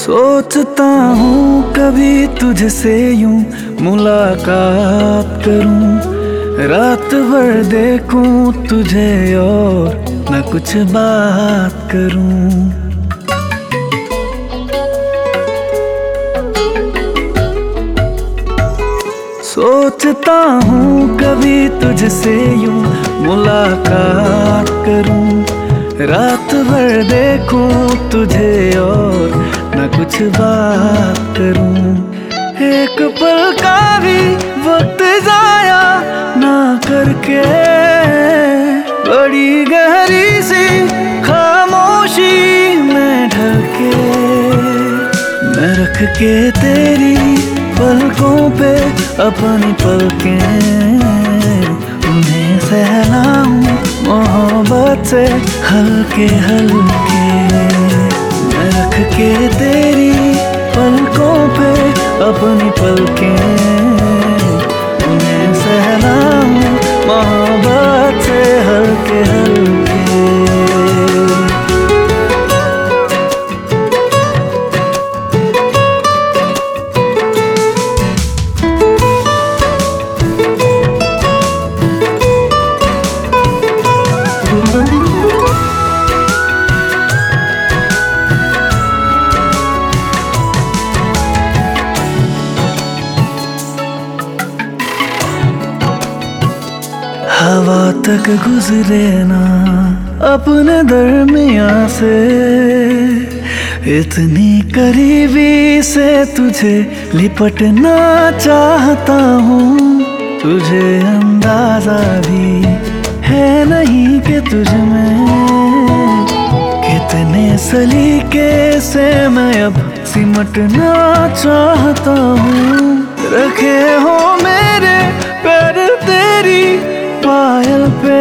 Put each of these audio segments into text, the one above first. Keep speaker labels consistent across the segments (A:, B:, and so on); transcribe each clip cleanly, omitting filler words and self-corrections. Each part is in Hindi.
A: सोचता हूँ कभी तुझसे यूं मुलाकात करूं, रात भर देखूं तुझे और न कुछ बात करूं। सोचता हूँ कभी तुझसे यूं मुलाकात करूं, रात भर देखूं तुझे और न कुछ बात करूं। एक पल का भी वक्त जाया ना करके बड़ी गहरी सी खामोशी में ढल के मैं रख के तेरी पलकों पे अपनी पलकें, उन्हें सहलाऊं मोहब्बत से हल्के हल्के। मैं रख के तेरी पलकों पे अपनी पलकें, उन्हें सहलाऊं मोहब्बत से हल्के हल्के। हवा तक गुजरे ना अपने दरमियाँ से, इतनी करीबी से तुझे लिपटना चाहता हूँ। तुझे अंदाजा भी है नहीं कि तुझ में कितने सलीके से मैं अब सिमटना चाहता हूँ। रखे हो मेरे पैर तेरी पायल पे,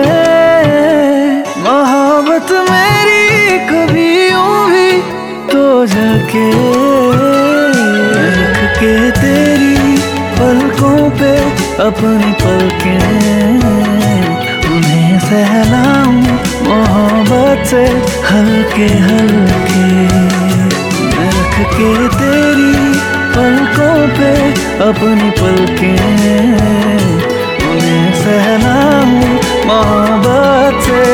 A: मोहब्बत मेरी कभी यूं भी तो झलके। रख के तेरी पलकों पे अपनी पलकें, उन्हें सहलाऊं मोहब्बत से हल्के हल्के। मैं रख के तेरी पलकों पे अपनी पलकें, उन्हें सहलाऊं मोहब्बत से